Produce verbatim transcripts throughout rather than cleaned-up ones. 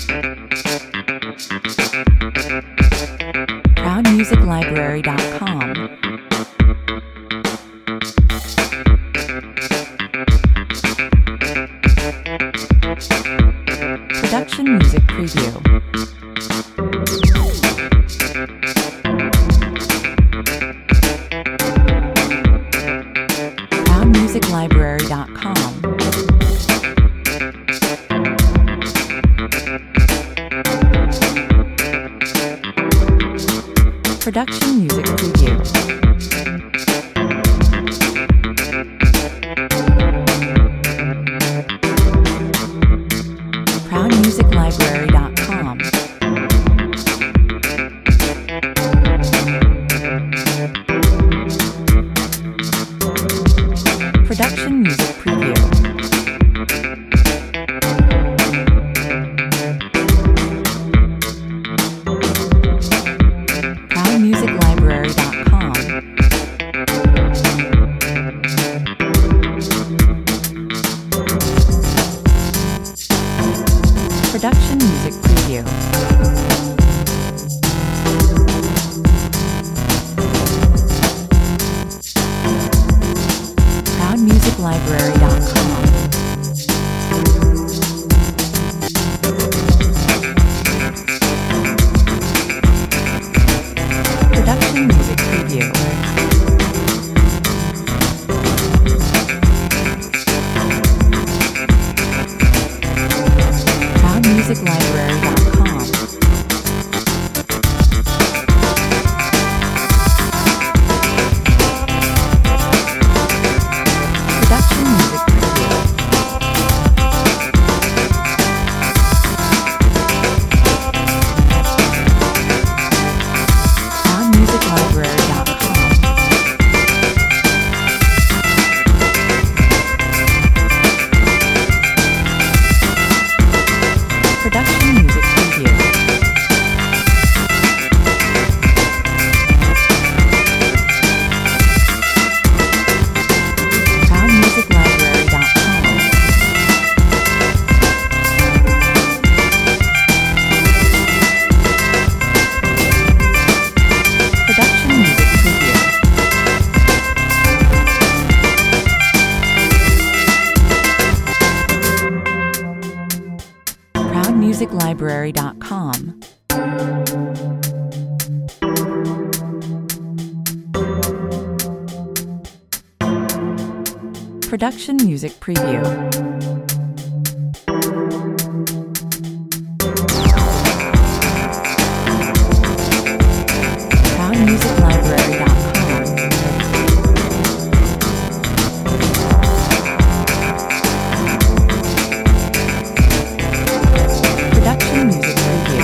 proud music library dot com. Production music preview. proud music library dot com. Production music preview. proud music library dot com. Production music preview. proud music library dot com. Production music preview. proud music library dot com. Production music preview. proud music library dot com. Production music preview. proud music library dot com. Production music preview. proud music library dot com. Production music preview. proud music library dot com. Production music preview. proud music library dot com. Production music preview.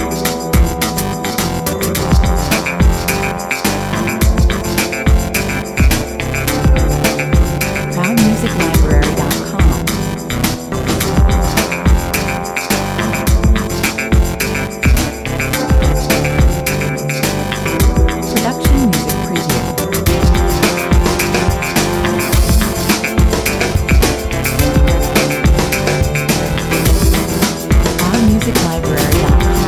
proud music library dot com. Production music preview. proud music library dot com.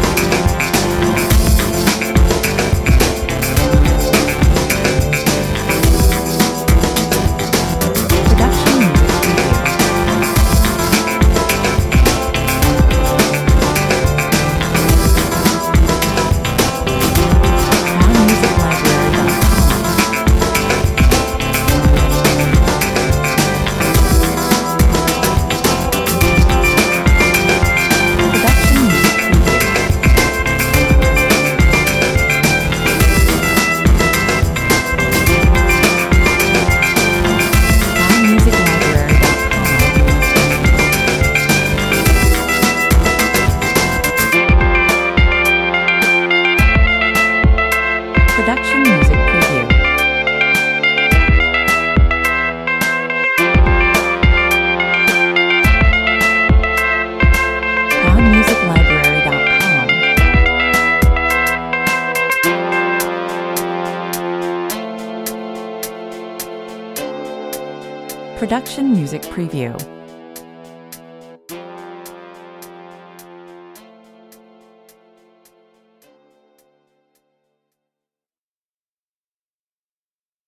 Production music preview. proud music library dot com. Production music preview. proud music library dot com. Production music preview. proud music library dot com. Production music preview.